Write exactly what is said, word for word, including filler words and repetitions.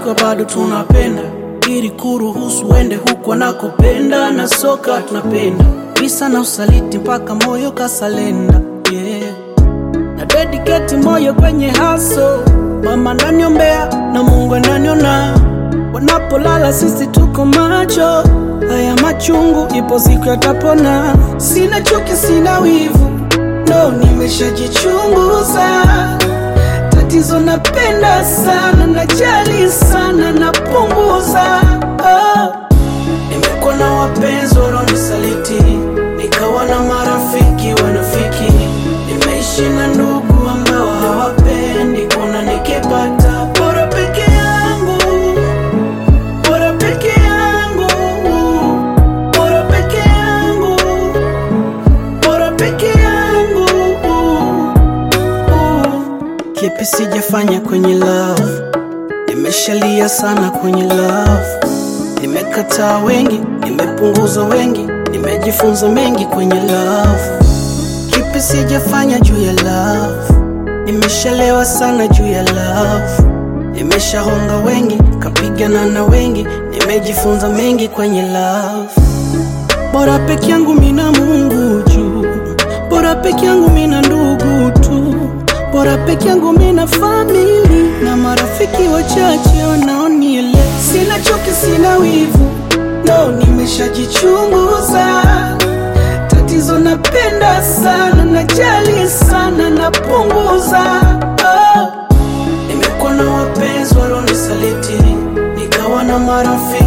tukiwa bado tunapenda, ili kuruhusu uende huko nakopenda, na soka tunapenda visa na usaliti mpaka moyo kasalenda, yeah. Na dedicate moyo kwenye haso, mama naniombea na Mungu ananiona, wanapolala sisi tuko macho, haya machungu ipo siku yatapona. Sina chuki sina wivu, no, nimeshajichunguza. Tatizo napenda sana, najali sana, napunguza. Oh, nimekuwa na wapenzi walionisaliti, nikawa na marafiki wanafiki, nimeishi na ndugu ambao hawapendi kuna nikipata bora peke yangu, bora peke yangu, bora peke yangu, bora peke yangu. Kipi sijafanya kwenye love, nimeshalia sana kwenye love, nimekataa wengi, nimepunguza wengi, nimejifunza mengi kwenye love. Kipi sijafanya juu ya love, nimeshalewa sana juu ya love, nimeshahonga wengi, kapigana na wengi, nimejifunza mengi kwenye love. Bora peke yangu mina Mungu juu, bora peke yangu mina ndugu tu, bora peke yangu mina family na marafiki wachache wanaonielewa. Sina chuki sina wivu, no, nimeshajichunguza. Tatizo napenda sana, najali sana, napunguza. Oh, nimekuwa na wapenzi walionisaliti, nikawa na marafiki